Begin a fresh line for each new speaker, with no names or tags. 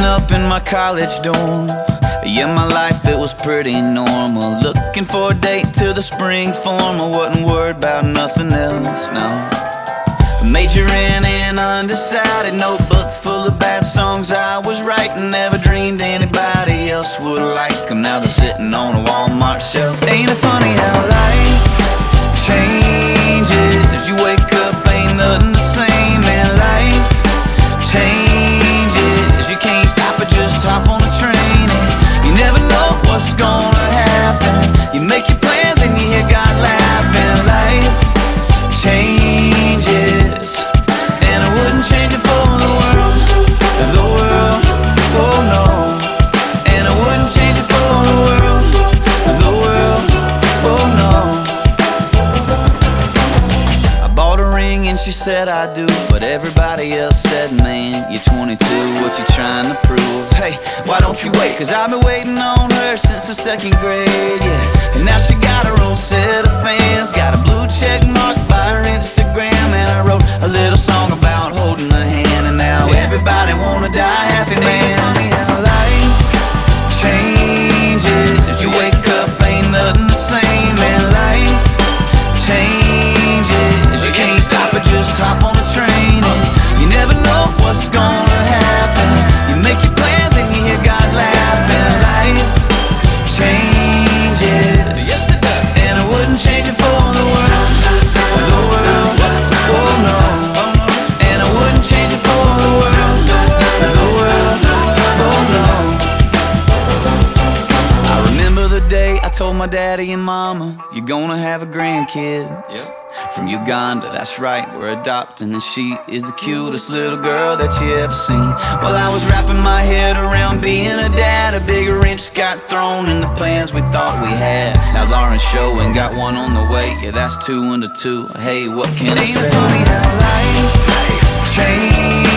up in my college dorm. Yeah, my life, it was pretty normal. Looking for a date to the spring formal. Wasn't worried about nothing else, no. Majoring in undecided, notebook full of bad songs I was writing. Never dreamed anybody else would like them. Now they're sitting on a Walmart shelf. Ain't it funny how life changes? You wake up, ain't nothing the same. And life changes. You can't stop it, just hop on the train. And you never know what's gonna happen. You make your plans and you hear God laughing. Life changes, and I wouldn't change it for the world, oh no. And I wouldn't change it for the world, oh no. I bought a ring and she said I do, but everybody else said, man, you're 22, what you trying to prove? Hey, why don't you wait? Cause I've been waiting on her since the second grade, yeah. And now she got her own set of fans, got a blue check mark by her Instagram. And I wrote a little song about holding her hand, and now everybody wanna die happy, man. Funny how life changes. You wake up, ain't nothing the same. And life changes. You can't stop it, just hop on the train. And you never know what's gonna happen. You make your plans and you hear God laughing. Life changes, yes it does. And I wouldn't change it for the world, oh no. And I wouldn't change it for the world, oh no. I remember the day I told my daddy and mama, you're gonna have a grandkid, yep. From Uganda, that's right, we're adopting. And she is the cutest little girl that you ever seen. Well, I was wrapping my head around being a dad. A big wrench got thrown in the plans we thought we had. Now Lauren's showing, got one on the way. Yeah, that's 2 and 2. Hey, what can I say? Ain't it funny how life changes?